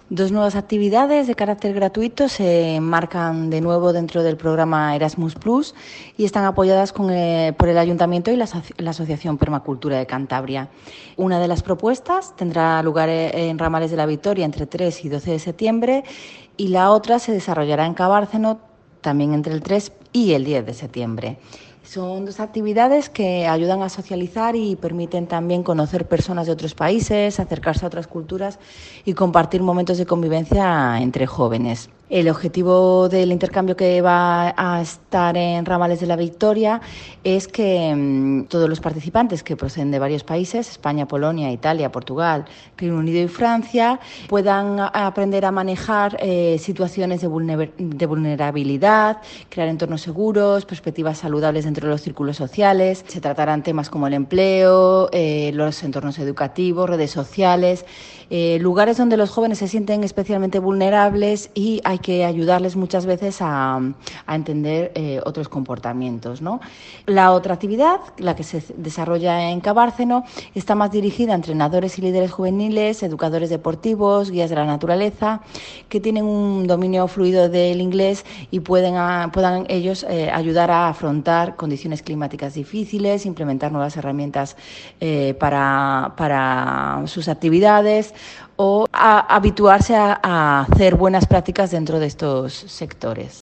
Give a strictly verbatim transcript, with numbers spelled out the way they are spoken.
Dos nuevas actividades de carácter gratuito se enmarcan de nuevo dentro del programa Erasmus Plus y están apoyadas con, eh, por el Ayuntamiento y la, la Asociación Permacultura de Cantabria. Una de las propuestas tendrá lugar en Ramales de la Victoria entre tres y doce de septiembre y la otra se desarrollará en Cabárceno también entre el tres y el diez de septiembre. Son dos actividades que ayudan a socializar y permiten también conocer personas de otros países, acercarse a otras culturas y compartir momentos de convivencia entre jóvenes. El objetivo del intercambio que va a estar en Ramales de la Victoria es que mmm, todos los participantes que proceden de varios países, España, Polonia, Italia, Portugal, Reino Unido y Francia, puedan aprender a manejar eh, situaciones de, vulner- de vulnerabilidad, crear entornos seguros, perspectivas saludables dentro de los círculos sociales. Se tratarán temas como el empleo, eh, los entornos educativos, redes sociales, eh, lugares donde los jóvenes se sienten especialmente vulnerables y hay que ayudarles muchas veces a, a entender eh, otros comportamientos, ¿no? La otra actividad, la que se desarrolla en Cabárceno, está más dirigida a entrenadores y líderes juveniles, educadores deportivos, guías de la naturaleza, que tienen un dominio fluido del inglés y pueden a, puedan ellos eh, ayudar a afrontar condiciones climáticas difíciles, implementar nuevas herramientas eh, para, para sus actividades o a habituarse a, a hacer buenas prácticas dentro de estos sectores.